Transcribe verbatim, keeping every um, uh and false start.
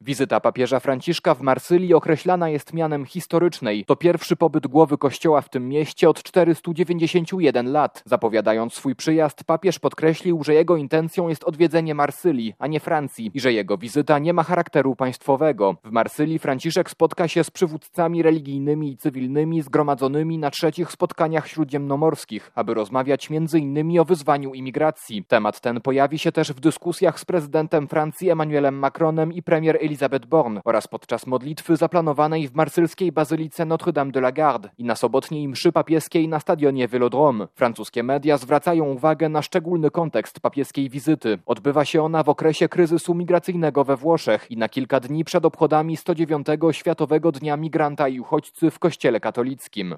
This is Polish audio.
Wizyta papieża Franciszka w Marsylii określana jest mianem historycznej. To pierwszy pobyt głowy kościoła w tym mieście od czterystu dziewięćdziesięciu jeden lat. Zapowiadając swój przyjazd, papież podkreślił, że jego intencją jest odwiedzenie Marsylii, a nie Francji i że jego wizyta nie ma charakteru państwowego. W Marsylii Franciszek spotka się z przywódcami religijnymi i cywilnymi zgromadzonymi na trzecich spotkaniach śródziemnomorskich, aby rozmawiać między innymi o wyzwaniu imigracji. Temat ten pojawi się też w dyskusjach z prezydentem Francji Emmanuelem Macronem i premier Elisabeth Borne oraz podczas modlitwy zaplanowanej w marsylskiej bazylice Notre-Dame de la Garde i na sobotniej mszy papieskiej na stadionie Vélodrome. Francuskie media zwracają uwagę na szczególny kontekst papieskiej wizyty. Odbywa się ona w okresie kryzysu migracyjnego we Włoszech i na kilka dni przed obchodami sto dziewiątego Światowego Dnia Migranta i Uchodźcy w Kościele katolickim.